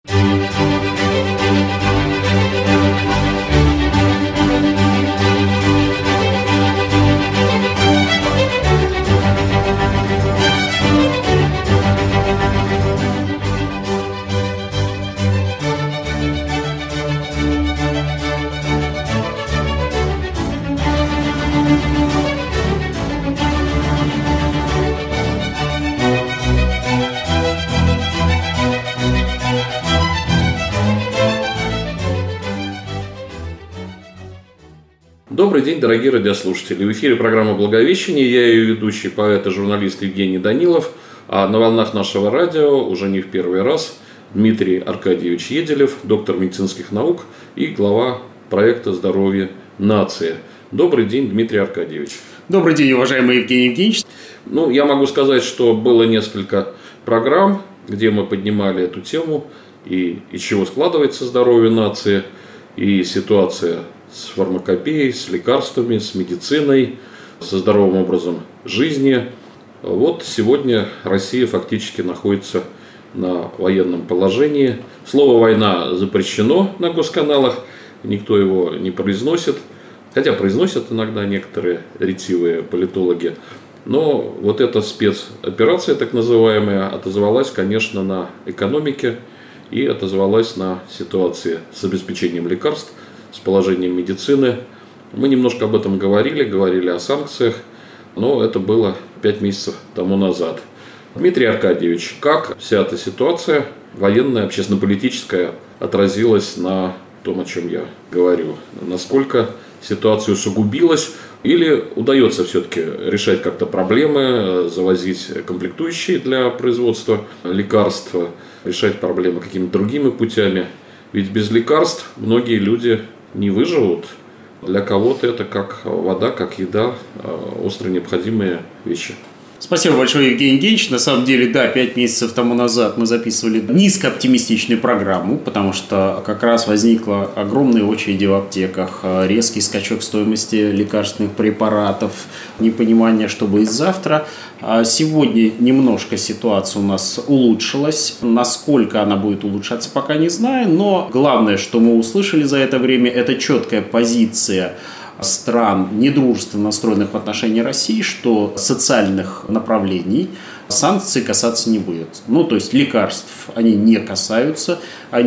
Добрый день, дорогие радиослушатели. В эфире программа «Благовещение». Я ее ведущий, поэт и журналист Евгений Данилов. А на волнах нашего радио уже не в первый раз Дмитрий Аркадьевич Еделев, доктор медицинских наук и глава проекта «Здоровье нации». Добрый день, Дмитрий Аркадьевич. Добрый день, уважаемый Евгений Евгеньевич. Я могу сказать, что было несколько программ, где мы поднимали эту тему, и из чего складывается здоровье нации, и ситуация с фармакопеей, с лекарствами, с медициной, со здоровым образом жизни. Вот сегодня Россия фактически находится на военном положении. Слово «война» запрещено на госканалах, никто его не произносит, хотя произносят иногда некоторые ретивые политологи. Но вот эта спецоперация, так называемая, отозвалась, конечно, на экономике и отозвалась на ситуации с обеспечением лекарств, с положением медицины. Мы немножко об этом говорили о санкциях, но это было 5 месяцев тому назад. Дмитрий Аркадьевич, как вся эта ситуация военная, общественно-политическая отразилась на том, о чем я говорю? Насколько ситуация усугубилась или удается все-таки решать как-то проблемы, завозить комплектующие для производства лекарств, решать проблемы какими-то другими путями? Ведь без лекарств многие люди не выживут. Для кого-то это как вода, как еда, остро необходимые вещи. Спасибо большое, Евгений Евгеньевич. На самом деле, 5 месяцев тому назад мы записывали низкооптимистичную программу, потому что как раз возникла огромная очередь в аптеках, резкий скачок стоимости лекарственных препаратов, непонимание, что будет завтра. Сегодня немножко ситуация у нас улучшилась. Насколько она будет улучшаться, пока не знаю. Но главное, что мы услышали за это время, это четкая позиция стран, недружественно настроенных в отношении России, что социальных направлений санкции касаться не будет. То есть лекарств они не касаются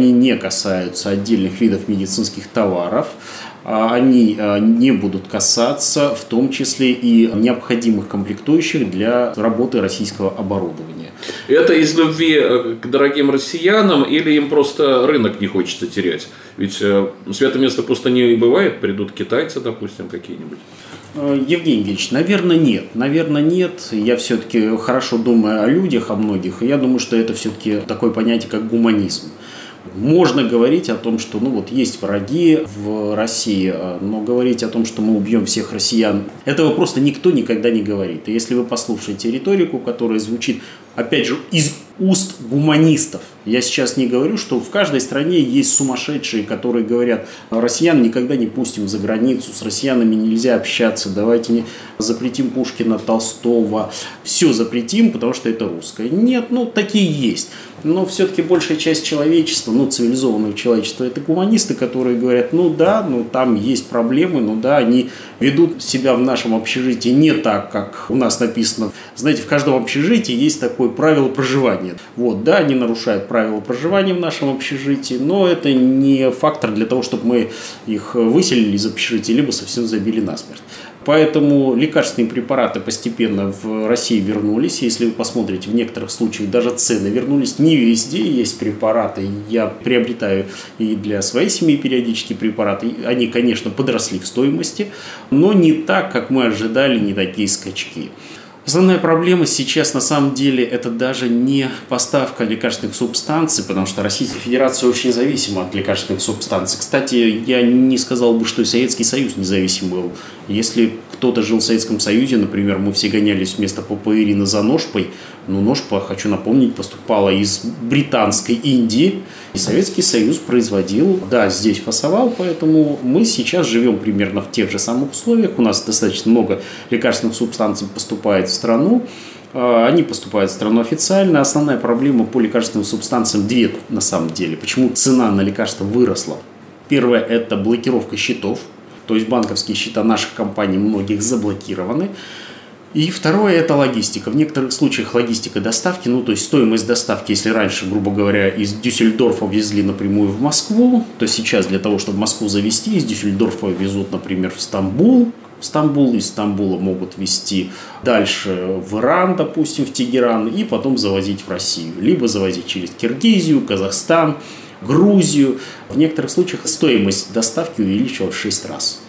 отдельных видов медицинских товаров, они не будут касаться в том числе и необходимых комплектующих для работы российского оборудования. Это из любви к дорогим россиянам или им просто рынок не хочется терять? Ведь святое место просто не бывает, придут китайцы, допустим, какие-нибудь. Евгений Евгеньевич, наверное, нет. Я все-таки хорошо думаю о людях, о многих. И я думаю, что это все-таки такое понятие, как гуманизм. Можно говорить о том, что есть враги в России, но говорить о том, что мы убьем всех россиян, этого просто никто никогда не говорит. И если вы послушаете риторику, которая звучит, опять же, из уст гуманистов, я сейчас не говорю, что в каждой стране есть сумасшедшие, которые говорят: россиян никогда не пустим за границу, с россиянами нельзя общаться, давайте запретим Пушкина, Толстого, все запретим, потому что это русское. Нет, такие есть. Но все-таки большая часть человечества, цивилизованного человечества, это гуманисты, которые говорят: там есть проблемы, они ведут себя в нашем общежитии не так, как у нас написано. Знаете, в каждом общежитии есть такое правило проживания. Они нарушают правила проживания в нашем общежитии, но это не фактор для того, чтобы мы их выселили из общежития, либо совсем забили насмерть. Поэтому лекарственные препараты постепенно в России вернулись. Если вы посмотрите, в некоторых случаях даже цены вернулись. Не везде есть препараты. Я приобретаю и для своей семьи периодически препараты. Они, конечно, подросли в стоимости, но не так, как мы ожидали, не такие скачки. Основная проблема сейчас на самом деле это даже не поставка лекарственных субстанций, потому что Российская Федерация очень зависима от лекарственных субстанций. Кстати, я не сказал бы, что и Советский Союз независим был. Если кто-то жил в Советском Союзе, например, мы все гонялись вместо папаэрина за ножпой, ножпа, хочу напомнить, поступала из британской Индии, и Советский Союз производил, здесь фасовал, поэтому мы сейчас живем примерно в тех же самых условиях. У нас достаточно много лекарственных субстанций поступает в страну. Они поступают в страну официально. Основная проблема по лекарственным субстанциям две на самом деле. Почему цена на лекарства выросла? Первое – это блокировка счетов. То есть банковские счета наших компаний многих заблокированы. И второе – это логистика. В некоторых случаях логистика доставки, то есть стоимость доставки, если раньше, грубо говоря, из Дюссельдорфа везли напрямую в Москву, то сейчас для того, чтобы Москву завезти, из Дюссельдорфа везут, например, в Стамбул. Из Стамбула могут везти дальше в Иран, допустим, в Тегеран, и потом завозить в Россию. Либо завозить через Киргизию, Казахстан, Грузию. В некоторых случаях стоимость доставки увеличилась в 6 раз.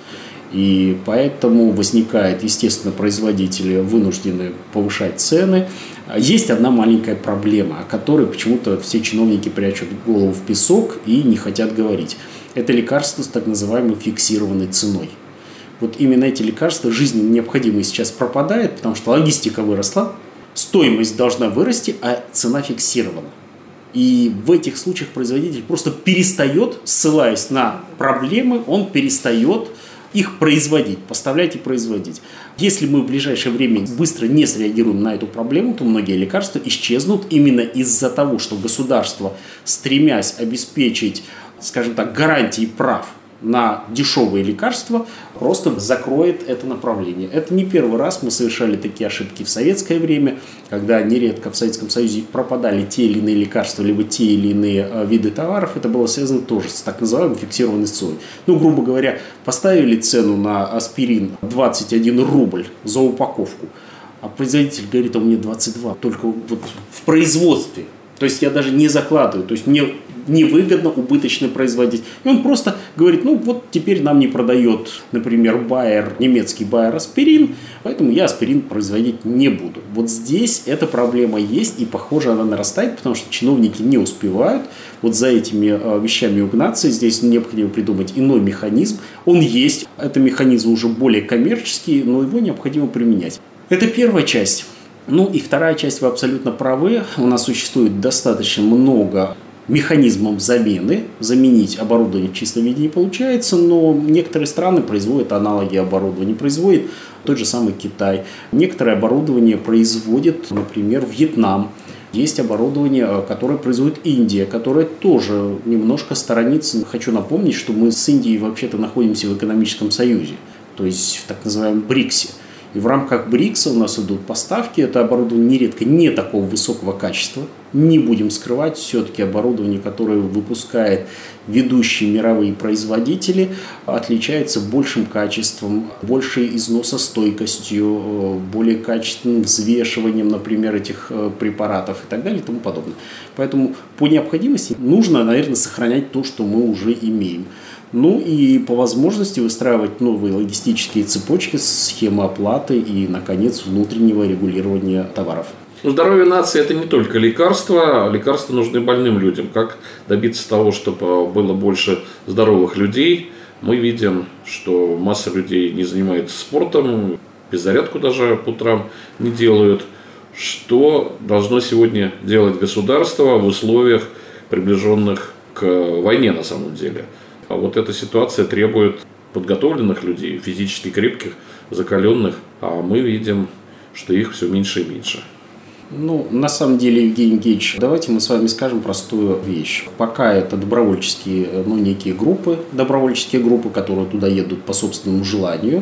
И поэтому возникает, естественно, производители вынуждены повышать цены. Есть одна маленькая проблема, о которой почему-то все чиновники прячут голову в песок и не хотят говорить. Это лекарства с так называемой фиксированной ценой. Вот именно эти лекарства жизненно необходимые сейчас пропадают, потому что логистика выросла, стоимость должна вырасти, а цена фиксирована. И в этих случаях производитель просто перестает, ссылаясь на проблемы, он перестает их производить, поставлять и производить. Если мы в ближайшее время быстро не среагируем на эту проблему, то многие лекарства исчезнут именно из-за того, что государство, стремясь обеспечить, скажем так, гарантии прав на дешевые лекарства, просто закроет это направление. Это не первый раз мы совершали такие ошибки в советское время, когда нередко в Советском Союзе пропадали те или иные лекарства, либо те или иные виды товаров. Это было связано тоже с так называемой фиксированной ценой. Грубо говоря, поставили цену на аспирин 21 рубль за упаковку, а производитель говорит, у меня 22, только вот в производстве. То есть я даже не закладываю, то есть мне невыгодно, убыточно производить. И он просто говорит, теперь нам не продает, например, Байер, немецкий Байер аспирин, поэтому я аспирин производить не буду. Вот здесь эта проблема есть, и, похоже, она нарастает, потому что чиновники не успевают за этими вещами угнаться. Здесь необходимо придумать иной механизм. Он есть, это механизм уже более коммерческий, но его необходимо применять. Это первая часть. И вторая часть, вы абсолютно правы. У нас существует достаточно много механизмов замены. Заменить оборудование в чистом виде не получается, но некоторые страны производят аналоги оборудования. Производит тот же самый Китай. Некоторое оборудование производит, например, Вьетнам. Есть оборудование, которое производит Индия, которое тоже немножко сторонится. Хочу напомнить, что мы с Индией вообще-то находимся в экономическом союзе, то есть в так называемом БРИКСе. И в рамках БРИКСа у нас идут поставки. Это оборудование нередко не такого высокого качества. Не будем скрывать, все-таки оборудование, которое выпускают ведущие мировые производители, отличается большим качеством, большей износостойкостью, более качественным взвешиванием, например, этих препаратов и так далее и тому подобное. Поэтому по необходимости нужно, наверное, сохранять то, что мы уже имеем. И по возможности выстраивать новые логистические цепочки, схемы оплаты и, наконец, внутреннего регулирования товаров. Здоровье нации – это не только лекарства. Лекарства нужны больным людям. Как добиться того, чтобы было больше здоровых людей? Мы видим, что масса людей не занимается спортом, беззарядку даже по утрам не делают. Что должно сегодня делать государство в условиях, приближенных к войне на самом деле? А вот эта ситуация требует подготовленных людей, физически крепких, закаленных, а мы видим, что их все меньше и меньше. На самом деле, Евгений Евгеньевич, давайте мы с вами скажем простую вещь. Пока это добровольческие, некие группы, которые туда едут по собственному желанию.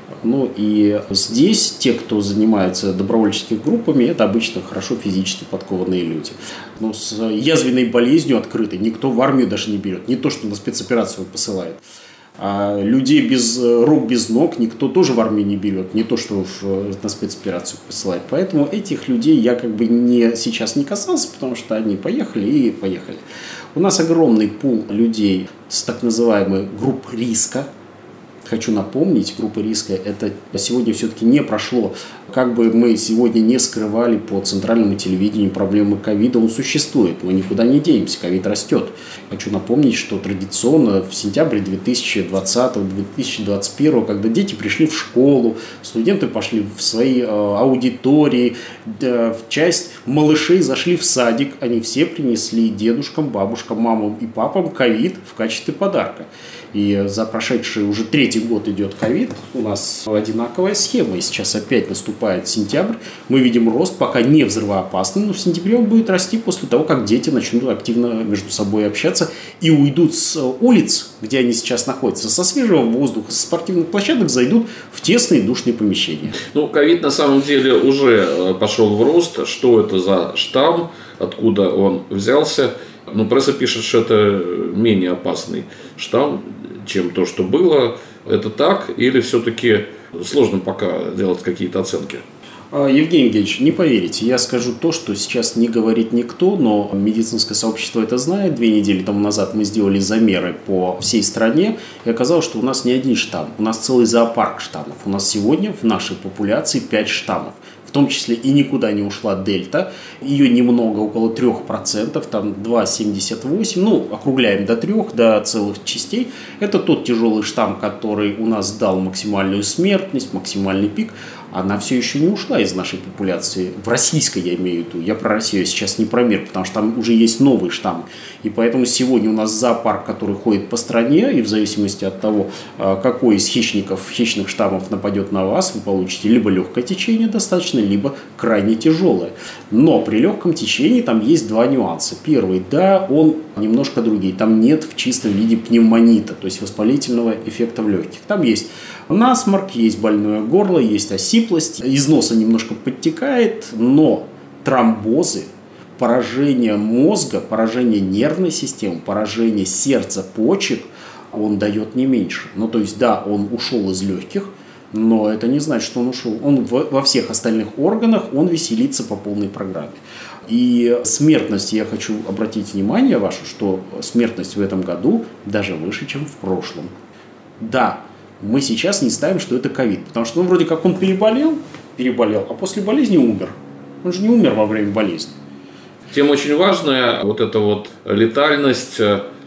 И здесь те, кто занимается добровольческими группами, это обычно хорошо физически подкованные люди. С язвенной болезнью открытой никто в армию даже не берет. Не то, что на спецоперацию посылает. А людей без рук, без ног никто тоже в армию не берет. Не то, что на спецоперацию посылает. Поэтому этих людей я сейчас не касался, потому что они поехали и поехали. У нас огромный пул людей с так называемой групп риска. Хочу напомнить, группа риска это сегодня все-таки не прошло. Как бы мы сегодня не скрывали по центральному телевидению проблемы ковида, он существует, мы никуда не денемся, ковид растет. Хочу напомнить, что традиционно в сентябре 2020-2021, когда дети пришли в школу, студенты пошли в свои аудитории, часть малышей зашли в садик, они все принесли дедушкам, бабушкам, мамам и папам ковид в качестве подарка. И за прошедший уже 3-й третий год идет ковид, у нас одинаковая схема. И сейчас опять наступает сентябрь. Мы видим рост, пока не взрывоопасный, но в сентябре он будет расти после того, как дети начнут активно между собой общаться и уйдут с улиц, где они сейчас находятся, со свежего воздуха, со спортивных площадок, зайдут в тесные душные помещения. Ковид на самом деле уже пошел в рост. Что это за штамм, откуда он взялся? Пресса пишет, что это менее опасный штамм, чем то, что было. Это так? Или все-таки сложно пока делать какие-то оценки? Евгений Евгеньевич, не поверите, я скажу то, что сейчас не говорит никто, но медицинское сообщество это знает. 2 недели тому назад мы сделали замеры по всей стране, и оказалось, что у нас не один штамм, у нас целый зоопарк штаммов. У нас сегодня в нашей популяции 5 штаммов. В том числе и никуда не ушла дельта. Ее немного, около 3%, там 2,78, округляем до 3, до целых частей. Это тот тяжелый штамм, который у нас дал максимальную смертность, максимальный пик. Она все еще не ушла из нашей популяции. В российской я имею в виду. Я про Россию сейчас не про мир, потому что там уже есть новый штамм. И поэтому сегодня у нас зоопарк, который ходит по стране, и в зависимости от того, какой из хищных штаммов нападет на вас, вы получите либо легкое течение достаточно, либо крайне тяжелое. Но при легком течении там есть 2 нюанса. Первый, да, он немножко другой. Там нет в чистом виде пневмонита, то есть воспалительного эффекта в легких. Там есть насморк, есть больное горло, есть осиплость, из носа немножко подтекает, но тромбозы, поражение мозга, поражение нервной системы, поражение сердца, почек он дает не меньше. То есть, да, он ушел из легких, но это не значит, что он ушел. Он во всех остальных органах, он веселится по полной программе. И смертность, я хочу обратить внимание ваше, что смертность в этом году даже выше, чем в прошлом. Да, мы сейчас не ставим, что это ковид, потому что вроде как он переболел, а после болезни умер. Он же не умер во время болезни. Тем очень важная эта летальность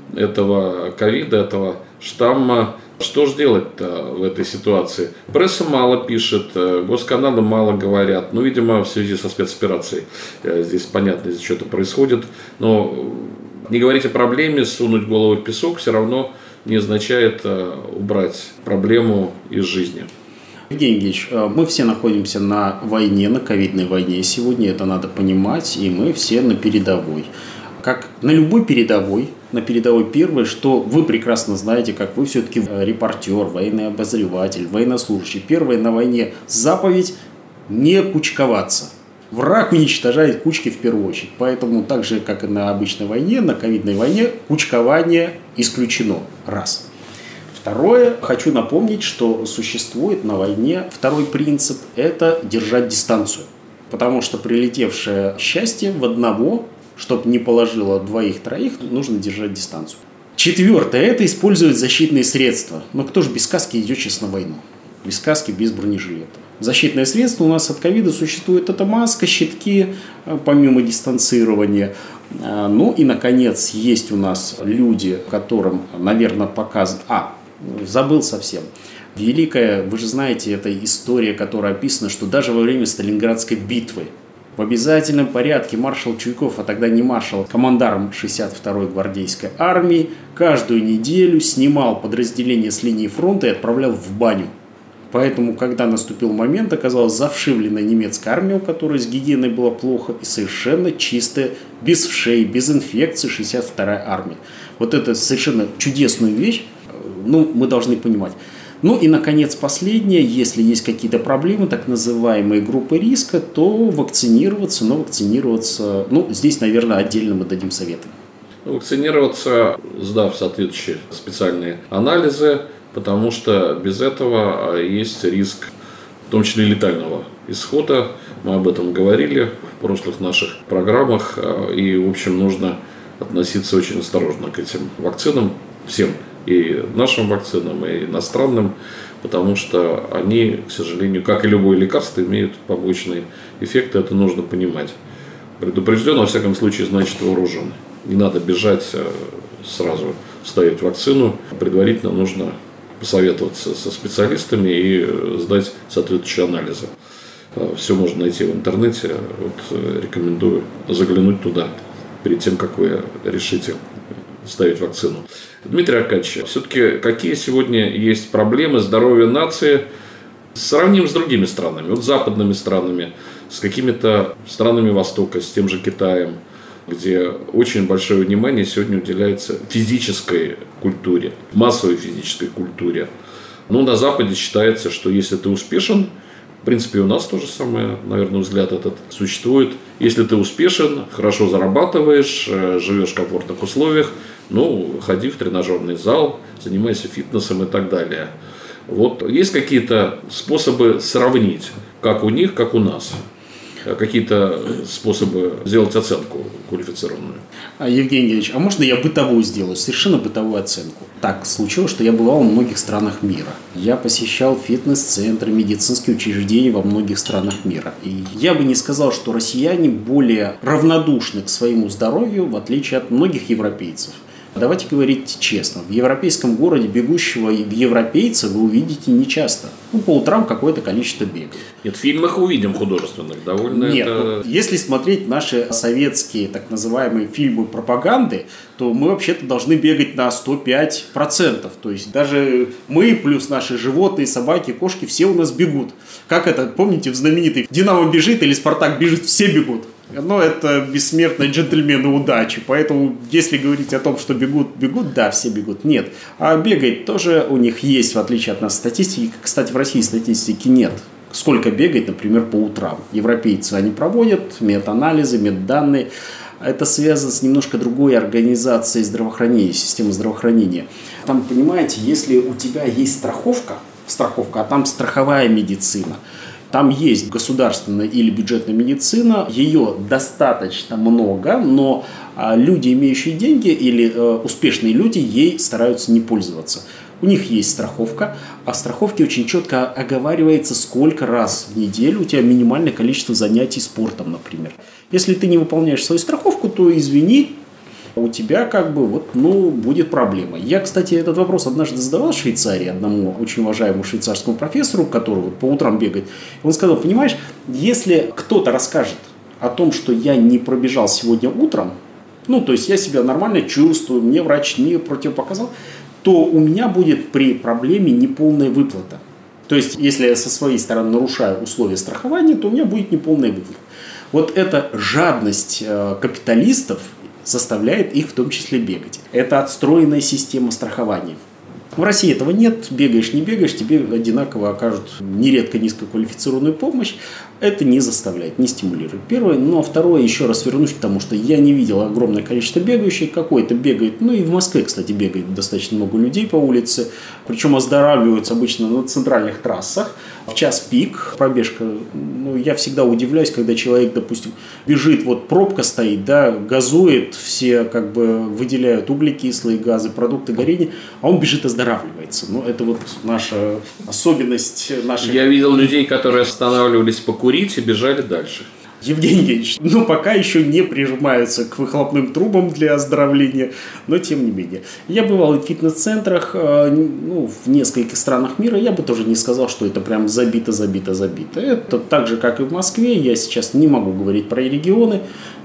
этого ковида, этого штамма. Что же делать-то в этой ситуации? Пресса мало пишет, госканалы мало говорят. Видимо, в связи со спецоперацией. Здесь понятно, из-за чего-то происходит. Но не говорить о проблеме, сунуть голову в песок все равно не означает убрать проблему из жизни. Евгений Евгеньевич, мы все находимся на войне, на ковидной войне сегодня, это надо понимать, и мы все на передовой. Как на любой передовой, первое, что вы прекрасно знаете, как вы все-таки репортер, военный обозреватель, военнослужащий. Первое на войне заповедь – не кучковаться. Враг уничтожает кучки в первую очередь. Поэтому так же, как и на обычной войне, на ковидной войне, кучкование исключено. Раз. Второе, хочу напомнить, что существует на войне второй принцип – это держать дистанцию. Потому что прилетевшее счастье в одного, чтобы не положило 2-3, нужно держать дистанцию. Четвертое – это использовать защитные средства. Но кто же без каски идет сейчас на войну? Без каски, без бронежилета. Защитные средства у нас от ковида существуют. Это маска, щитки, помимо дистанцирования. И, наконец, есть у нас люди, которым, наверное, показывают... забыл совсем. Великая, вы же знаете, это история, которая описана, что даже во время Сталинградской битвы в обязательном порядке маршал Чуйков, а тогда не маршал, командарм 62-й гвардейской армии, каждую неделю снимал подразделение с линии фронта и отправлял в баню. Поэтому, когда наступил момент, оказалась завшивленная немецкая армия, у которой с гигиеной было плохо, и совершенно чистая, без вшей, без инфекций 62-я армия. Это совершенно чудесную вещь, мы должны понимать. И, наконец, последнее, если есть какие-то проблемы, так называемые группы риска, то вакцинироваться, здесь, наверное, отдельно мы дадим советы. Вакцинироваться, сдав соответствующие специальные анализы, потому что без этого есть риск, в том числе летального исхода. Мы об этом говорили в прошлых наших программах, и, в общем, нужно относиться очень осторожно к этим вакцинам, всем. И нашим вакцинам, и иностранным, потому что они, к сожалению, как и любое лекарство, имеют побочные эффекты, это нужно понимать. Предупрежден, во всяком случае, значит вооружен. Не надо бежать сразу ставить вакцину, предварительно нужно посоветоваться со специалистами и сдать соответствующие анализы. Все можно найти в интернете, рекомендую заглянуть туда перед тем, как вы решите ставить вакцину. Дмитрий Аркадьевич, все-таки какие сегодня есть проблемы здоровья нации? Сравним с другими странами, вот с западными странами, с какими-то странами Востока, с тем же Китаем, где очень большое внимание сегодня уделяется физической культуре, массовой физической культуре. Но на Западе считается, что если ты успешен, в принципе, у нас то же самое, наверное, взгляд этот существует. Если ты успешен, хорошо зарабатываешь, живешь в комфортных условиях, ходи в тренажерный зал, занимайся фитнесом и так далее. Вот есть какие-то способы сравнить, как у них, как у нас? Какие-то способы сделать оценку квалифицированную? Евгений Евгеньевич, а можно я бытовую сделаю, совершенно бытовую оценку? Так случилось, что я бывал в многих странах мира. Я посещал фитнес-центры, медицинские учреждения во многих странах мира. И я бы не сказал, что россияне более равнодушны к своему здоровью, в отличие от многих европейцев. Давайте говорить честно. В европейском городе бегущего европейца вы увидите нечасто. По утрам какое-то количество бегает. Нет, в фильмах увидим художественных довольно. Нет, если смотреть наши советские так называемые фильмы пропаганды, то мы вообще-то должны бегать на 105%. То есть даже мы плюс наши животные, собаки, кошки, все у нас бегут. Как это, помните, в знаменитой «Динамо бежит» или «Спартак бежит», все бегут. Но это бессмертные джентльмены удачи. Поэтому, если говорить о том, что бегут, да, все бегут. Нет. А бегать тоже у них есть, в отличие от нас, статистики. Кстати, в России статистики нет. Сколько бегать, например, по утрам. Европейцы, они проводят метаанализы, медданные. Это связано с немножко другой организацией здравоохранения, системой здравоохранения. Там, понимаете, если у тебя есть страховка, а там страховая медицина, там есть государственная или бюджетная медицина, ее достаточно много, но люди, имеющие деньги или успешные люди, ей стараются не пользоваться. У них есть страховка, а в страховке очень четко оговаривается, сколько раз в неделю у тебя минимальное количество занятий спортом, например. Если ты не выполняешь свою страховку, то извини, у тебя будет проблема. Я, кстати, этот вопрос однажды задавал в Швейцарии одному очень уважаемому швейцарскому профессору, который по утрам бегает. Он сказал, понимаешь, если кто-то расскажет о том, что я не пробежал сегодня утром, то есть я себя нормально чувствую, мне врач не противопоказал, то у меня будет при проблеме неполная выплата. То есть, если я со своей стороны нарушаю условия страхования, то у меня будет неполная выплата. Вот эта жадность капиталистов заставляет их в том числе бегать. Это отстроенная система страхования. В России этого нет. Бегаешь, не бегаешь, тебе одинаково окажут нередко низкоквалифицированную помощь. Это не заставляет, не стимулирует. Первое. А второе, еще раз вернусь к тому, что я не видел огромное количество бегающих. Какой-то бегает, и в Москве, кстати, бегает достаточно много людей по улице. Причем оздоравливаются обычно на центральных трассах. В час пик пробежка. Я всегда удивляюсь, когда человек, допустим, бежит, пробка стоит, газует, все выделяют углекислые газы, продукты горения, а он бежит, оздоравливается. Это наша особенность. Я видел людей, которые останавливались покурить и бежали дальше. Евгений Евгеньевич, пока еще не прижимаются к выхлопным трубам для оздоровления, но тем не менее. Я бывал в фитнес-центрах, в нескольких странах мира, я бы тоже не сказал, что это прям забито. Это так же, как и в Москве, я сейчас не могу говорить про регионы,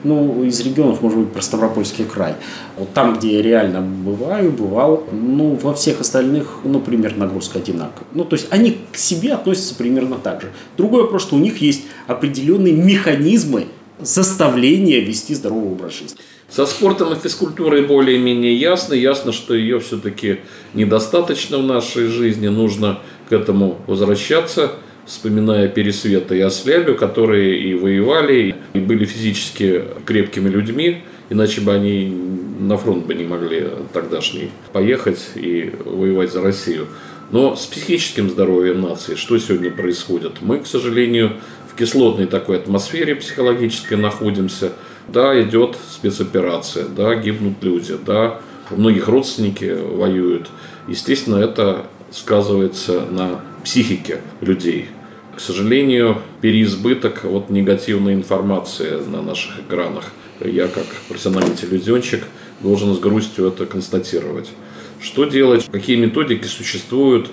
из регионов, может быть, про Ставропольский край. Там, где я реально бывал, во всех остальных, примерно нагрузка одинаковая. То есть они к себе относятся примерно так же. Другой вопрос, что у них есть определенные механизмы заставления вести здоровый образ жизни. Со спортом и физкультурой более-менее ясно. Ясно, что ее все-таки недостаточно в нашей жизни. Нужно к этому возвращаться, вспоминая Пересвета и Ослябю, которые и воевали, и были физически крепкими людьми. Иначе бы они на фронт бы не могли тогдашний поехать и воевать за Россию. Но с психическим здоровьем нации что сегодня происходит? Мы, к сожалению, в кислотной такой атмосфере психологической находимся. Да, идет спецоперация, да, гибнут люди, да, у многих родственники воюют. Естественно, это сказывается на психике людей. К сожалению, переизбыток негативной информации на наших экранах. Я, как профессиональный телевизионщик, должен с грустью это констатировать. Что делать? Какие методики существуют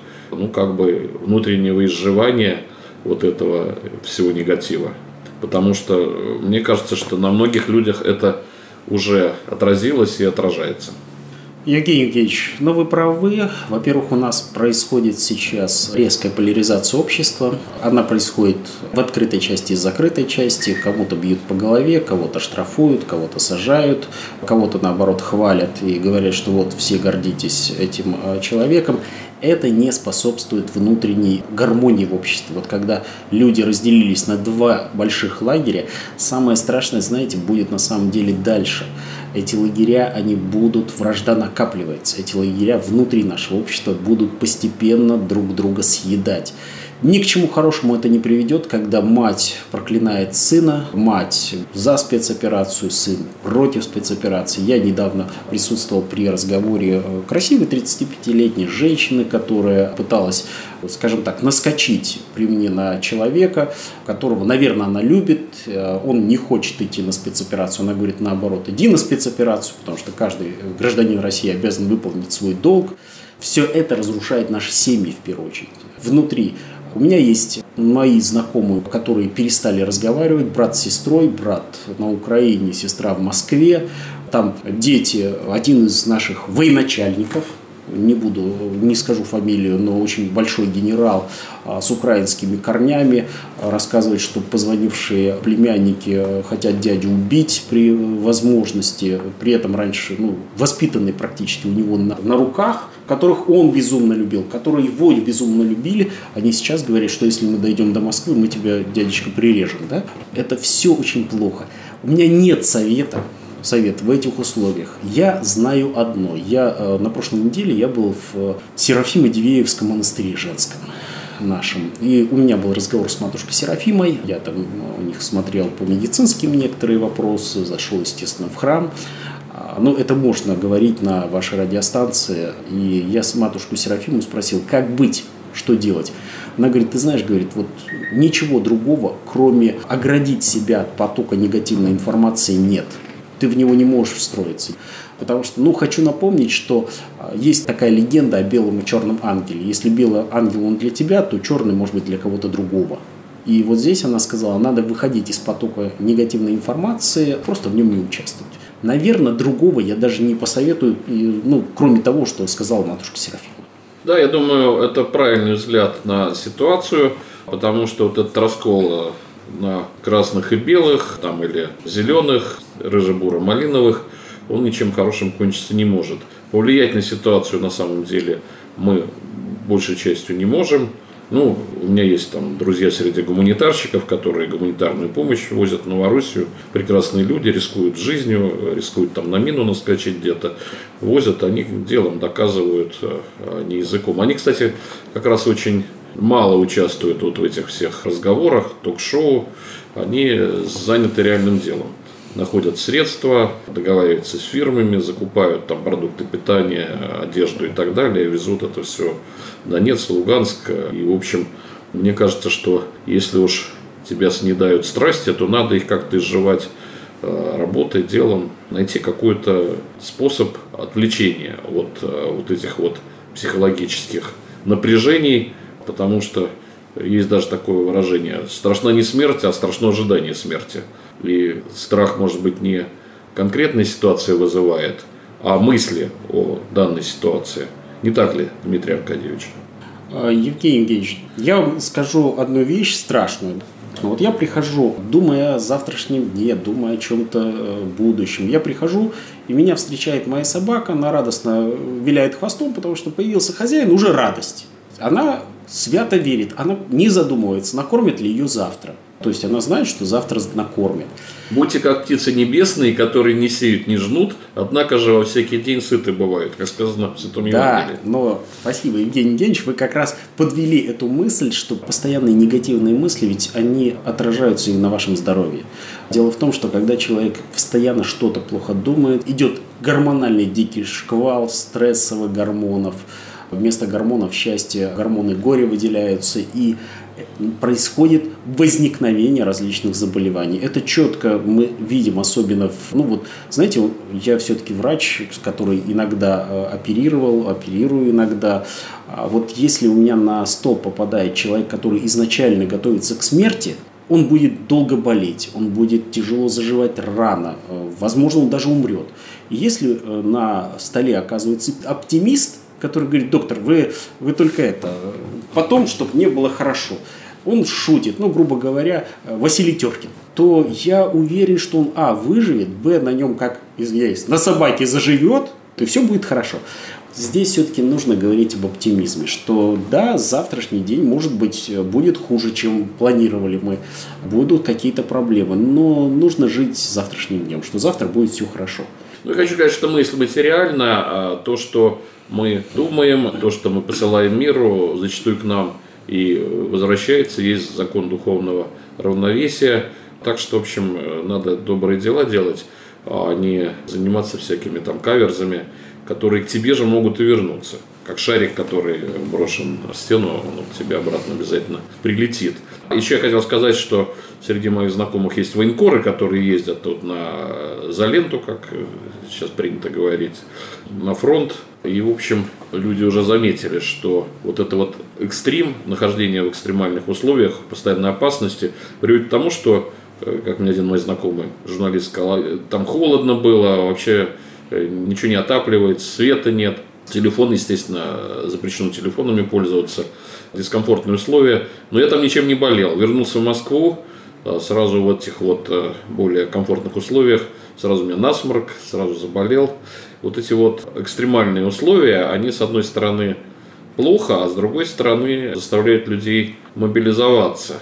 внутреннего изживания этого всего негатива? Потому что мне кажется, что на многих людях это уже отразилось и отражается. Евгений Евгеньевич, вы правы. Во-первых, у нас происходит сейчас резкая поляризация общества. Она происходит в открытой части и закрытой части. Кому-то бьют по голове, кого-то штрафуют, кого-то сажают, кого-то, наоборот, хвалят и говорят, что вот все гордитесь этим человеком. Это не способствует внутренней гармонии в обществе. Вот когда люди разделились на два больших лагеря, самое страшное, знаете, будет на самом деле дальше. Эти лагеря, они будут, вражда накапливается. Эти лагеря внутри нашего общества будут постепенно друг друга съедать. Ни к чему хорошему это не приведет, когда мать проклинает сына, мать за спецоперацию, сын против спецоперации. Я недавно присутствовал при разговоре красивой 35-летней женщины, которая пыталась, скажем так, наскочить при мне на человека, которого, наверное, она любит, он не хочет идти на спецоперацию. Она говорит, наоборот, иди на спецоперацию, потому что каждый гражданин России обязан выполнить свой долг. Все это разрушает наши семьи, в первую очередь, внутри. У меня есть мои знакомые, которые перестали разговаривать, брат с сестрой, брат на Украине, сестра в Москве. Там дети, один из наших военачальников, не скажу фамилию, но очень большой генерал с украинскими корнями, рассказывает, что позвонившие племянники хотят дядю убить при возможности, при этом раньше воспитанные практически у него на руках, которых он безумно любил, которые его безумно любили, они сейчас говорят, что если мы дойдем до Москвы, мы тебя, дядечка, прирежем. Да? Это все очень плохо. У меня нет совета в этих условиях. Я знаю одно. На прошлой неделе я был в Серафимо-Дивеевском монастыре женском нашем. И у меня был разговор с матушкой Серафимой. Я там у них смотрел по медицинским некоторые вопросы, зашел, естественно, в храм. Это можно говорить на вашей радиостанции. И я с матушку Серафиму спросил, как быть, что делать. Она говорит, ты знаешь, вот ничего другого, кроме оградить себя от потока негативной информации, нет. Ты в него не можешь встроиться. Потому что, хочу напомнить, что есть такая легенда о белом и черном ангеле. Если белый ангел, он для тебя, то черный может быть для кого-то другого. И вот здесь она сказала, надо выходить из потока негативной информации, просто в нем не участвовать. Наверное, другого я даже не посоветую, кроме того, что сказала матушка Серафима. Да, я думаю, это правильный взгляд на ситуацию, потому что вот этот раскол на красных и белых, или зеленых, рыже-буро-малиновых, он ничем хорошим кончиться не может. Повлиять на ситуацию на самом деле мы большей частью не можем. У меня есть друзья среди гуманитарщиков, которые гуманитарную помощь возят в Новороссию. Прекрасные люди, рискуют жизнью, рискуют на мину наскочить где-то. Возят, они делом доказывают, а не языком. Они, кстати, как раз очень мало участвуют в этих всех разговорах, ток-шоу. Они заняты реальным делом. Находят средства, договариваются с фирмами, закупают продукты питания, одежду и так далее, везут это все в Донецк, Луганск. И, в общем, мне кажется, что если уж тебя снедают страсти, то надо их как-то изживать работой, делом, найти какой-то способ отвлечения от этих психологических напряжений, потому что есть даже такое выражение: страшна не смерть, а страшно ожидание смерти. И страх, может быть, не конкретная ситуация вызывает, а мысли о данной ситуации. Не так ли, Дмитрий Аркадьевич? Евгений Евгеньевич, я вам скажу одну вещь страшную. Я прихожу, думая о завтрашнем дне, думая о чем-то будущем. Я прихожу, и меня встречает моя собака, она радостно виляет хвостом, потому что появился хозяин, уже радость. Она свято верит, она не задумывается, накормит ли ее завтра. То есть она знает, что завтра накормит. Будьте как птицы небесные, которые не сеют, не жнут, однако же во всякий день сыты бывают, как сказано в Святом Евангелии. Да, но спасибо, Евгений Евгеньевич, вы как раз подвели эту мысль, что постоянные негативные мысли, ведь они отражаются и на вашем здоровье. Дело в том, что когда человек постоянно что-то плохо думает, идет гормональный дикий шквал стрессовых гормонов. Вместо гормонов счастья гормоны горя выделяются, и происходит возникновение различных заболеваний. Это четко мы видим, особенно знаете, я все-таки врач, который иногда оперирую иногда. Если у меня на стол попадает человек, который изначально готовится к смерти, он будет долго болеть, он будет тяжело заживать рано, возможно, он даже умрет. И если на столе оказывается оптимист, который говорит: доктор, вы только потом, чтобы мне было хорошо. Он шутит, грубо говоря, Василий Теркин. То я уверен, что он, выживет, на нем, как, извиняюсь, на собаке заживет, то все будет хорошо. Здесь все-таки нужно говорить об оптимизме, что да, завтрашний день, может быть, будет хуже, чем планировали мы, будут какие-то проблемы, но нужно жить завтрашним днем, что завтра будет все хорошо. Я хочу сказать, что мысль материальна, то, что мы думаем, то, что мы посылаем миру, зачастую к нам и возвращается, есть закон духовного равновесия. Так что, в общем, надо добрые дела делать, а не заниматься всякими каверзами, которые к тебе же могут и вернуться. Как шарик, который брошен в стену, он к тебе обратно обязательно прилетит. Еще я хотел сказать, что среди моих знакомых есть военкоры, которые ездят тут за ленту, как сейчас принято говорить, на фронт. И, в общем, люди уже заметили, что это экстрим, нахождение в экстремальных условиях, постоянной опасности, приводит к тому, что, как мне один мой знакомый журналист сказал, там холодно было, вообще ничего не отапливается, света нет. Телефон, естественно, запрещено телефонами пользоваться, дискомфортные условия. Но я там ничем не болел. Вернулся в Москву, сразу в этих более комфортных условиях, сразу у меня насморк, сразу заболел. Эти экстремальные условия, они, с одной стороны, плохо, а с другой стороны, заставляют людей мобилизоваться.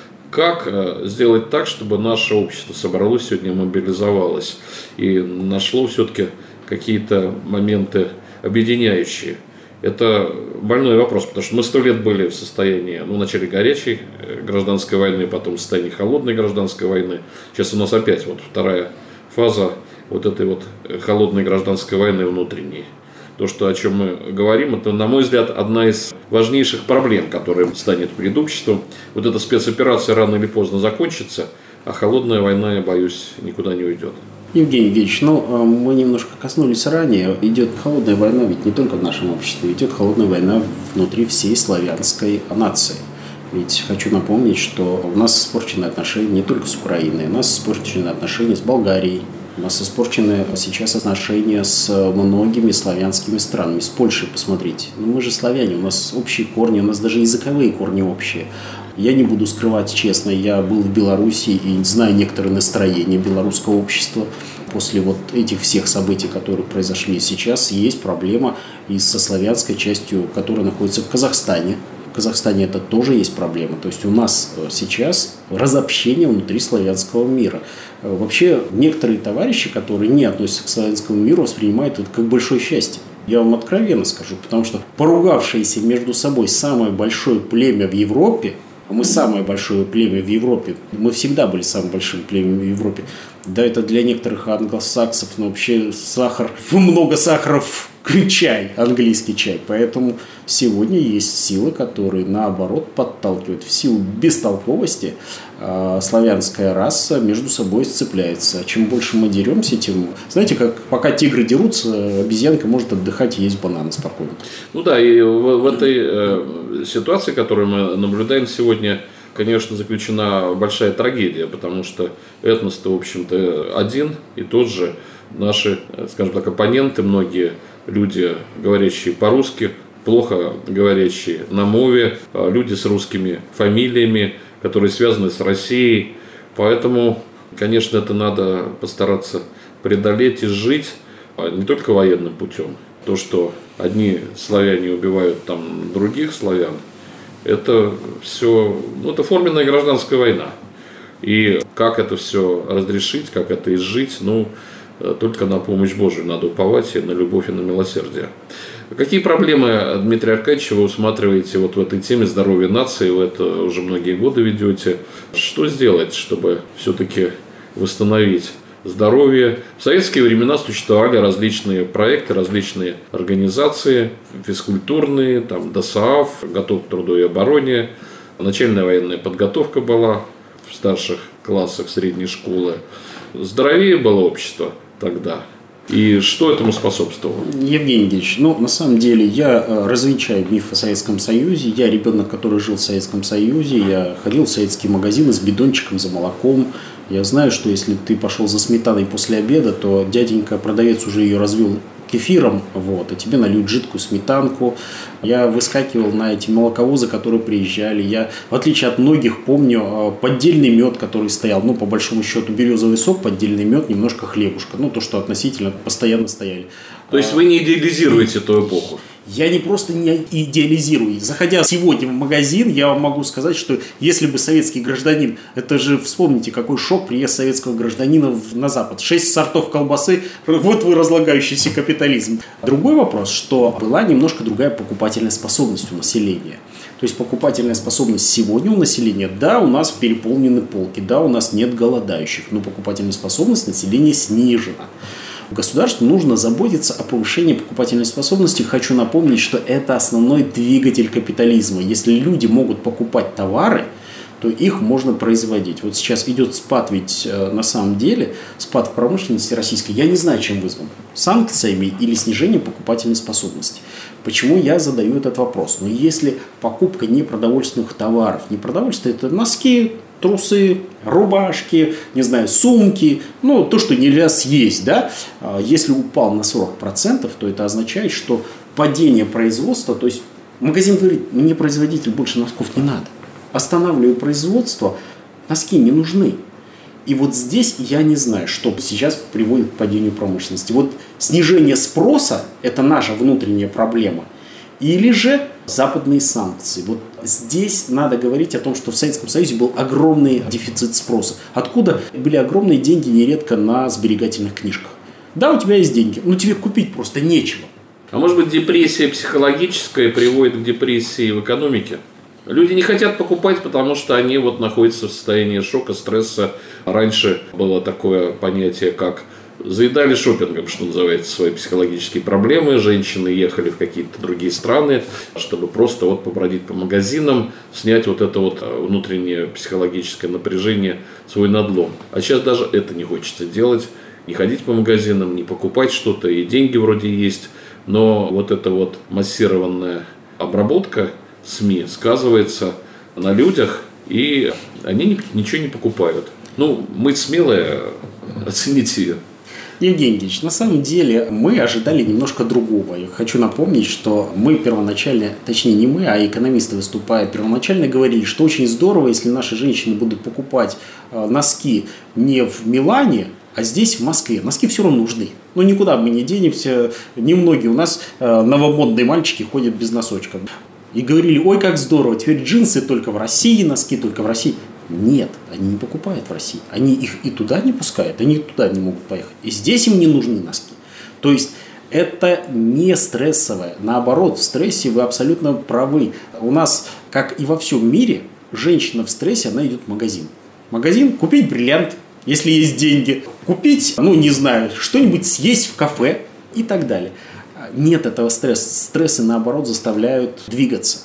Как сделать так, чтобы наше общество собралось сегодня и мобилизовалось и нашло все-таки какие-то моменты объединяющие? Это больной вопрос, потому что мы 100 лет были в состоянии, в начале горячей гражданской войны, потом в состоянии холодной гражданской войны. Сейчас у нас опять вторая фаза этой холодной гражданской войны внутренней. То, о чем мы говорим, это, на мой взгляд, одна из важнейших проблем, которая станет перед обществом. Эта спецоперация рано или поздно закончится, а холодная война, я боюсь, никуда не уйдет. Евгений Евгеньевич, мы немножко коснулись ранее. Идет холодная война ведь не только в нашем обществе, идет холодная война внутри всей славянской нации. Ведь хочу напомнить, что у нас испорчены отношения не только с Украиной, у нас испорчены отношения с Болгарией, у нас испорчены сейчас отношения с многими славянскими странами. С Польшей посмотрите. Мы же славяне, у нас общие корни, у нас даже языковые корни общие. Я не буду скрывать, честно, я был в Беларуси и знаю некоторые настроения белорусского общества. После этих всех событий, которые произошли сейчас, есть проблема и со славянской частью, которая находится в Казахстане. В Казахстане это тоже есть проблема. То есть у нас сейчас разобщение внутри славянского мира. Вообще некоторые товарищи, которые не относятся к славянскому миру, воспринимают это как большое счастье. Я вам откровенно скажу, потому что поругавшиеся между собой самое большое племя в Европе, а мы самое большое племя в Европе, мы всегда были самым большим племенем в Европе, да, это для некоторых англосаксов, вообще много сахаров, чай, английский чай. Поэтому сегодня есть силы, которые, наоборот, подталкивают. В силу бестолковости славянская раса между собой сцепляется. Чем больше мы деремся, тем... Знаете, пока тигры дерутся, обезьянка может отдыхать и есть бананы спокойно. И в этой ситуации, которую мы наблюдаем сегодня, конечно, заключена большая трагедия, потому что этнос-то, в общем-то, один и тот же. Наши, скажем так, оппоненты, многие люди, говорящие по-русски, плохо говорящие на мове, люди с русскими фамилиями, которые связаны с Россией. Поэтому, конечно, это надо постараться преодолеть и жить не только военным путем. То, что одни славяне убивают других славян, это все, это форменная гражданская война. И как это все разрешить, как это изжить, только на помощь Божию надо уповать, и на любовь, и на милосердие. Какие проблемы, Дмитрий Аркадьевич, вы усматриваете в этой теме здоровья нации? Вы это уже многие годы ведете. Что сделать, чтобы все-таки восстановить здоровье? В советские времена существовали различные проекты, различные организации, физкультурные, ДОСААФ, готов к труду и обороне. Начальная военная подготовка была в старших классах средней школы. Здоровее было общество тогда. И что этому способствовало? Евгений Ильич, на самом деле я развенчаю миф о Советском Союзе. Я ребенок, который жил в Советском Союзе. Я ходил в советские магазины с бидончиком за молоком. Я знаю, что если ты пошел за сметаной после обеда, то дяденька, продавец, уже ее развел кефиром, а тебе нальют жидкую сметанку. Я выскакивал на эти молоковозы, которые приезжали. Я, в отличие от многих, помню поддельный мед, который стоял. По большому счету, березовый сок, поддельный мед, немножко хлебушка. То, что относительно постоянно стояли. То есть вы не идеализируете ту эпоху? Я не просто не идеализирую. Заходя сегодня в магазин, я вам могу сказать, что если бы советский гражданин, это же, вспомните, какой шок приезд советского гражданина на Запад. 6 сортов колбасы, вот вы разлагающийся капитализм. Другой вопрос, что была немножко другая покупательная способность у населения. То есть покупательная способность сегодня у населения, да, у нас переполнены полки, да, у нас нет голодающих, но покупательная способность населения снижена. Государству нужно заботиться о повышении покупательной способности. Хочу напомнить, что это основной двигатель капитализма. Если люди могут покупать товары, то их можно производить. Вот сейчас идет спад, ведь на самом деле спад в промышленности российской, я не знаю, чем вызван. Санкциями или снижением покупательной способности. Почему я задаю этот вопрос? Если покупка непродовольственных товаров, непродовольствие – это носки, трусы, рубашки, сумки, то, что нельзя съесть, да, если упал на 40%, то это означает, что падение производства, то есть магазин говорит, мне производитель больше носков не надо, останавливаю производство, носки не нужны. И вот здесь я не знаю, что сейчас приводит к падению промышленности. Снижение спроса – это наша внутренняя проблема. Или же западные санкции. Здесь надо говорить о том, что в Советском Союзе был огромный дефицит спроса. Откуда были огромные деньги нередко на сберегательных книжках. Да, у тебя есть деньги, но тебе купить просто нечего. А может быть, депрессия психологическая приводит к депрессии в экономике? Люди не хотят покупать, потому что они находятся в состоянии шока, стресса. Раньше было такое понятие, как заедали шопингом, что называется, свои психологические проблемы. Женщины ехали в какие-то другие страны, чтобы просто побродить по магазинам, снять это внутреннее психологическое напряжение, свой надлом. А сейчас даже это не хочется делать. Не ходить по магазинам, не покупать что-то, и деньги вроде есть. Но эта массированная обработка СМИ сказывается на людях, и они ничего не покупают. Мы смелые, оцените ее. Евгений Ильич, на самом деле мы ожидали немножко другого. Я хочу напомнить, что мы первоначально, точнее не мы, а экономисты выступая, первоначально говорили, что очень здорово, если наши женщины будут покупать носки не в Милане, а здесь, в Москве. Носки все равно нужны. Никуда мы не денемся. Немногие у нас новомодные мальчики ходят без носочков. И говорили, ой, как здорово, теперь джинсы только в России, носки только в России. Нет, они не покупают в России. Они их и туда не пускают, они и туда не могут поехать. И здесь им не нужны носки. То есть это не стрессовое. Наоборот, в стрессе вы абсолютно правы. У нас, как и во всем мире, женщина в стрессе, она идет в магазин. Магазин, купить бриллиант, если есть деньги. Купить, что-нибудь съесть в кафе и так далее. Нет этого стресса. Стрессы, наоборот, заставляют двигаться.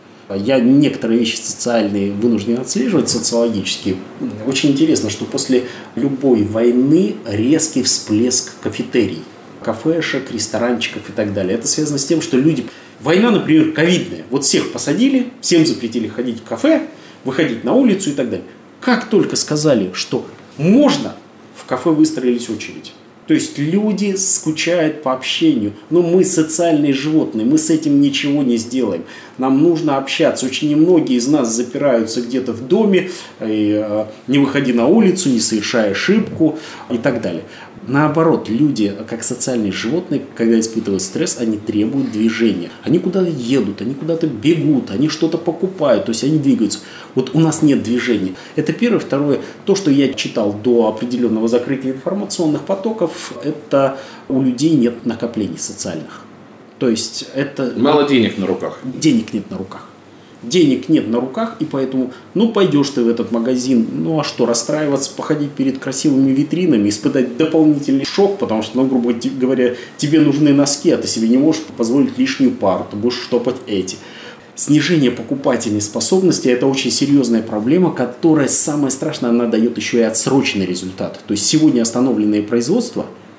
Я некоторые вещи социальные вынужден отслеживать, социологические. Очень интересно, что после любой войны резкий всплеск кафетерий, кафешек, ресторанчиков и так далее. Это связано с тем, что люди... Война, например, ковидная. Всех посадили, всем запретили ходить в кафе, выходить на улицу и так далее. Как только сказали, что можно, в кафе выстроились очередь. То есть люди скучают по общению. Но мы социальные животные, мы с этим ничего не сделаем. Нам нужно общаться. Очень немногие из нас запираются где-то в доме, не выходи на улицу, не совершая ошибку и так далее. Наоборот, люди, как социальные животные, когда испытывают стресс, они требуют движения. Они куда-то едут, они куда-то бегут, они что-то покупают, то есть они двигаются. У нас нет движения. Это первое. Второе, то, что я читал до определенного закрытия информационных потоков, это у людей нет накоплений социальных. То есть это... Мало денег на руках. Денег нет на руках. Денег нет на руках, и поэтому, пойдешь ты в этот магазин, а что, расстраиваться, походить перед красивыми витринами, испытать дополнительный шок, потому что, грубо говоря, тебе нужны носки, а ты себе не можешь позволить лишнюю пару, ты будешь штопать эти. Снижение покупательной способности – это очень серьезная проблема, которая, самое страшное, она дает еще и отсроченный результат. То есть сегодня остановленное производство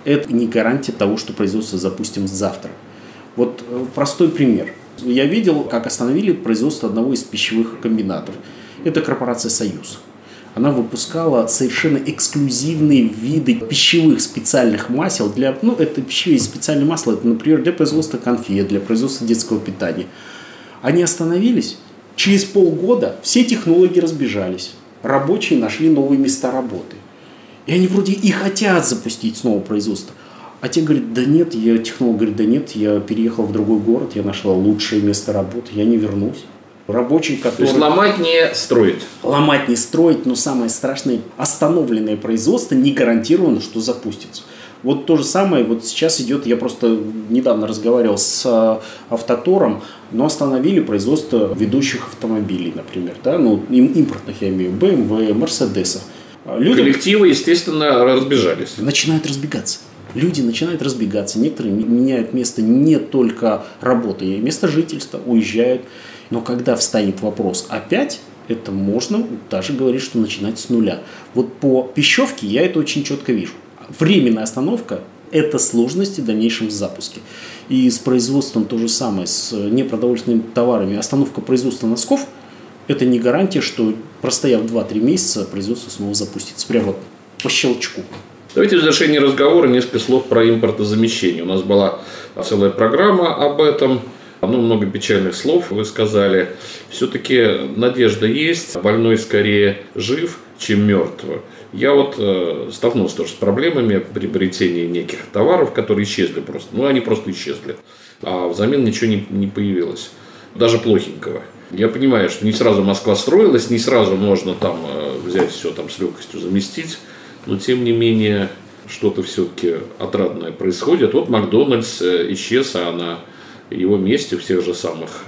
это не гарантия того, что производство запустим завтра. Вот простой пример. Я видел, как остановили производство одного из пищевых комбинатов. Это корпорация «Союз». Она выпускала совершенно эксклюзивные виды пищевых специальных масел. Это пищевые специальные масла, это, например, для производства конфет, для производства детского питания. Они остановились. Через полгода все технологи разбежались. Рабочие нашли новые места работы. И они вроде и хотят запустить снова производство. А те говорят, технолог говорит, да нет, я переехал в другой город, я нашла лучшее место работы, я не вернусь. Рабочие, которые... То есть ломать не строить. Ломать не строить, но самое страшное, остановленное производство не гарантировано, что запустится. Вот то же самое вот сейчас идет, я просто недавно разговаривал с Автотором, но остановили производство ведущих автомобилей, например, да, импортных, я имею в виду, BMW, Мерседесов. Коллективы, естественно, разбежались. Начинают разбегаться. Люди начинают разбегаться. Некоторые меняют место не только работы, а и место жительства, уезжают. Но когда встанет вопрос опять, это можно даже говорить, что начинать с нуля. Вот по пищевке я это очень четко вижу. Временная остановка – это сложности в дальнейшем запуске. И с производством то же самое, с непродовольственными товарами. Остановка производства носков – это не гарантия, что простояв 2-3 месяца, производство снова запустится. Прямо вот по щелчку. Давайте в завершении разговора несколько слов про импортозамещение. У нас была целая программа об этом. Много печальных слов вы сказали. Все-таки надежда есть. Больной скорее жив, чем мертв. Я столкнулся тоже с проблемами при приобретении неких товаров, которые исчезли просто. Они просто исчезли. А взамен ничего не появилось. Даже плохенького. Я понимаю, что не сразу Москва строилась, не сразу можно там взять все там с легкостью заместить. Но тем не менее что-то все-таки отрадное происходит. Вот Макдональдс исчез, а на его месте в тех же самых,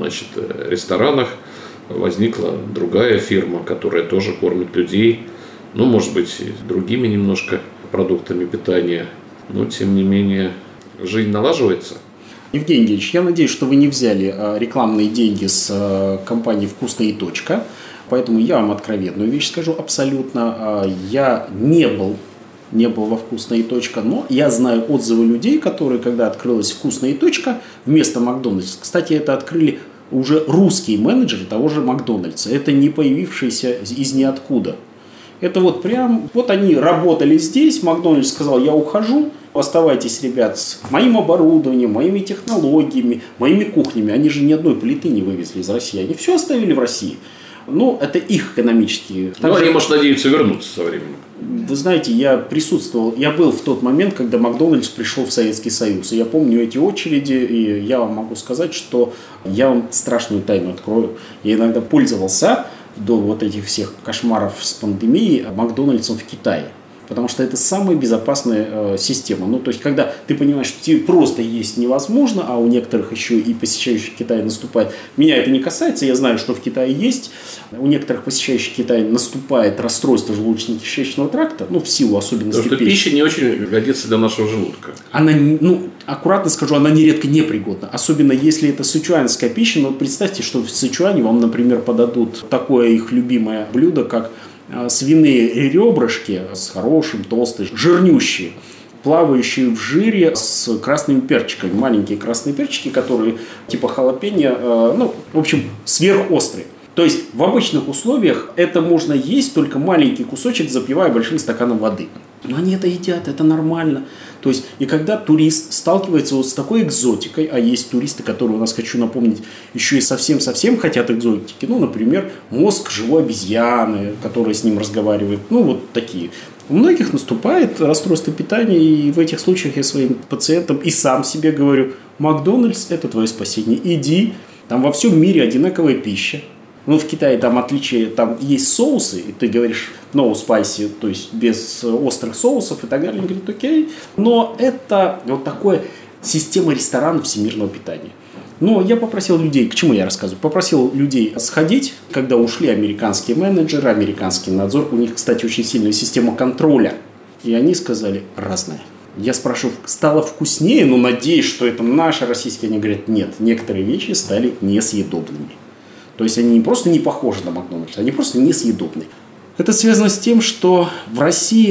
ресторанах возникла другая фирма, которая тоже кормит людей, может быть, и другими немножко продуктами питания, но тем не менее жизнь налаживается. Евгений Евгеньевич, я надеюсь, что вы не взяли рекламные деньги с компании «Вкусная точка», поэтому я вам откровенную вещь скажу абсолютно. Я не был во «Вкусная точка», но я знаю отзывы людей, которые, когда открылась «Вкусная точка», вместо Макдональдса, кстати, это открыли уже русские менеджеры того же Макдональдса, это не появившиеся из ниоткуда. Это они работали здесь, Макдональдс сказал, я ухожу, оставайтесь, ребят, с моим оборудованием, моими технологиями, моими кухнями. Они же ни одной плиты не вывезли из России, они все оставили в России. Это их экономические... Они, может, надеются вернуться со временем. Вы знаете, я был в тот момент, когда Макдональдс пришел в Советский Союз. И я помню эти очереди, и я вам могу сказать, что я вам страшную тайну открою. Я иногда пользовался до этих всех кошмаров с пандемией Макдональдсом в Китае. Потому что это самая безопасная система. То есть, когда ты понимаешь, что тебе просто есть невозможно, а у некоторых еще и посещающих Китай наступает. Меня это не касается, я знаю, что в Китае есть. У некоторых посещающих Китай наступает расстройство желудочно-кишечного тракта, в силу особенностей пищи. Потому что пища не очень годится для нашего желудка. Она, аккуратно скажу, она нередко непригодна. Особенно если это сычуанская пища. Представьте, что в Сычуане вам, например, подадут такое их любимое блюдо, как свиные ребрышки с хорошим, толстым, жирнющие, плавающие в жире с красными перчиками. Маленькие красные перчики, которые типа халапеньо, сверхострые. То есть в обычных условиях это можно есть, только маленький кусочек, запивая большим стаканом воды. Но они это едят, это нормально. То есть, и когда турист сталкивается с такой экзотикой, а есть туристы, которые у нас, хочу напомнить, еще и совсем-совсем хотят экзотики, например, мозг живой обезьяны, которая с ним разговаривает, такие. У многих наступает расстройство питания, и в этих случаях я своим пациентам и сам себе говорю, Макдональдс – это твое спасение, иди, там во всем мире одинаковая пища. В Китае там отличие, там есть соусы, и ты говоришь no spicy, то есть без острых соусов и так далее. Они говорят, окей. Но это такая система ресторанов всемирного питания. Но я попросил людей, к чему я рассказываю, попросил людей сходить, когда ушли американские менеджеры, американский надзор. У них, кстати, очень сильная система контроля. И они сказали, разное. Я спрашиваю, стало вкуснее, но надеюсь, что это наши российские. Они говорят, нет, некоторые вещи стали несъедобными. То есть они не просто не похожи на Макдональдс, они просто несъедобны. Это связано с тем, что в России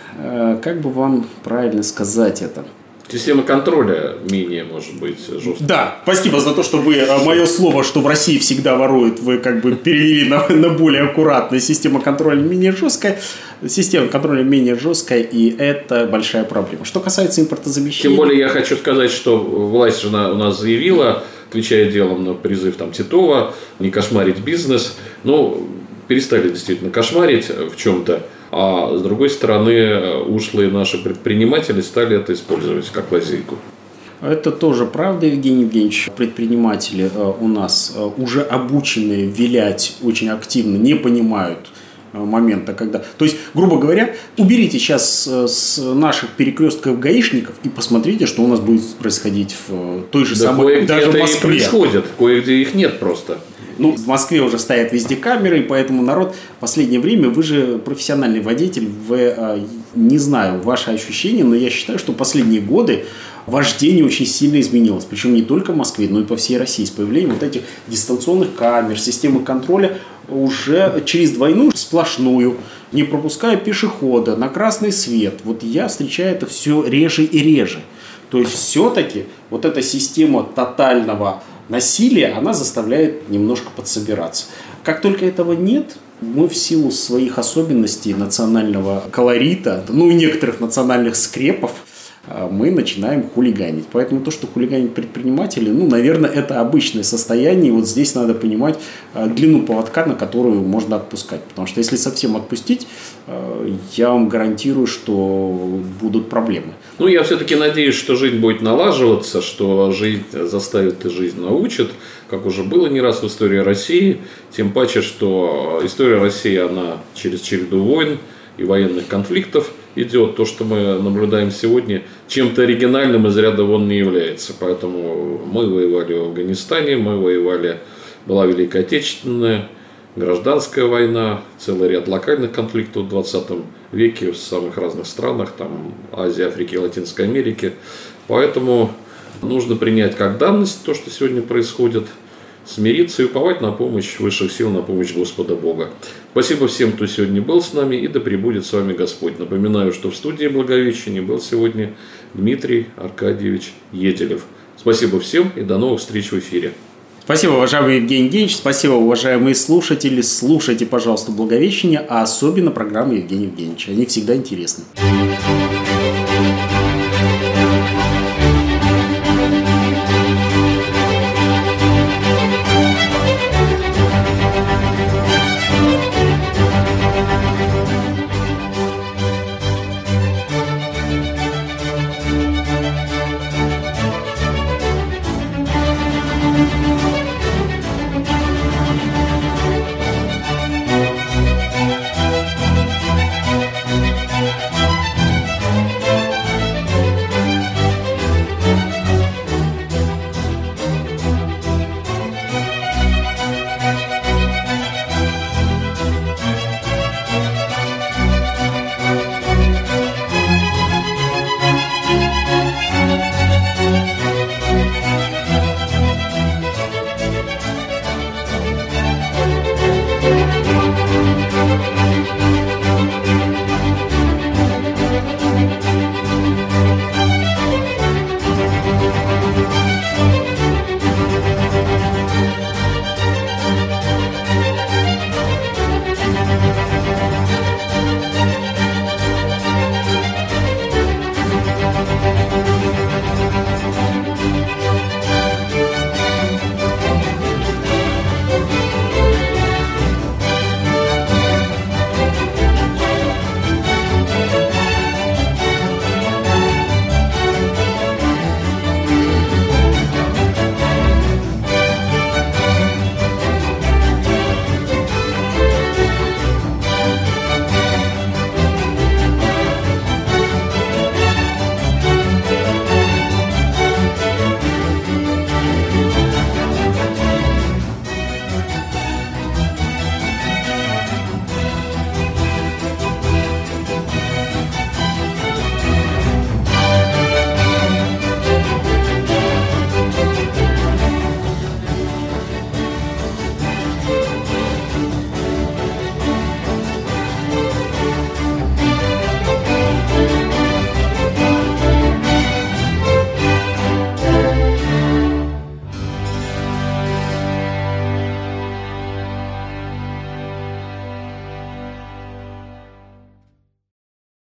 как бы вам правильно сказать это? Система контроля менее, может быть, жесткая. Да, спасибо за то, что вы мое слово, что в России всегда воруют, вы как бы перевели на более аккуратно. Система контроля менее жесткая. Система контроля менее жесткая, и это большая проблема. Что касается импортозамещения... Тем более я хочу сказать, что власть же у нас заявила, отвечая делом на призыв Титова, не кошмарить бизнес. Перестали действительно кошмарить в чем-то. А с другой стороны, ушлые наши предприниматели стали это использовать как лазейку. Это тоже правда, Евгений Евгеньевич. Предприниматели у нас уже обученные вилять очень активно, не понимают момента, когда... То есть, грубо говоря, уберите сейчас с наших перекрестков гаишников и посмотрите, что у нас будет происходить в той же самой... Даже в Москве. И происходит, кое-где их нет просто. В Москве уже стоят везде камеры, и поэтому народ в последнее время, вы же профессиональный водитель, не знаю, ваши ощущения, но я считаю, что последние годы вождение очень сильно изменилось. Причем не только в Москве, но и по всей России. С появлением вот этих дистанционных камер, системы контроля уже через двойную сплошную, не пропуская пешехода на красный свет. Вот я встречаю это все реже и реже. То есть все-таки вот эта система тотального насилие, она заставляет немножко подсобираться. Как только этого нет, мы в силу своих особенностей национального колорита, и некоторых национальных скрепов, мы начинаем хулиганить. Поэтому то, что хулиганят предприниматели, наверное, это обычное состояние. И вот здесь надо понимать длину поводка, на которую можно отпускать. Потому что если совсем отпустить, я вам гарантирую, что будут проблемы. Я все-таки надеюсь, что жизнь будет налаживаться, что жизнь заставит и жизнь научит, как уже было не раз в истории России. Тем паче, что история России, она через череду войн и военных конфликтов идет. То, что мы наблюдаем сегодня, чем-то оригинальным из ряда вон не является. Поэтому мы воевали в Афганистане, была Великая Отечественная, гражданская война, целый ряд локальных конфликтов в 20 веке в самых разных странах, Азии, Африки, Латинской Америки. Поэтому нужно принять как данность то, что сегодня происходит, смириться и уповать на помощь высших сил, на помощь Господа Бога. Спасибо всем, кто сегодня был с нами, и да пребудет с вами Господь. Напоминаю, что в студии Благовещения был сегодня Дмитрий Аркадьевич Еделев. Спасибо всем и до новых встреч в эфире. Спасибо, уважаемый Евгений Евгеньевич, спасибо, уважаемые слушатели. Слушайте, пожалуйста, Благовещение, а особенно программы Евгения Евгеньевича. Они всегда интересны.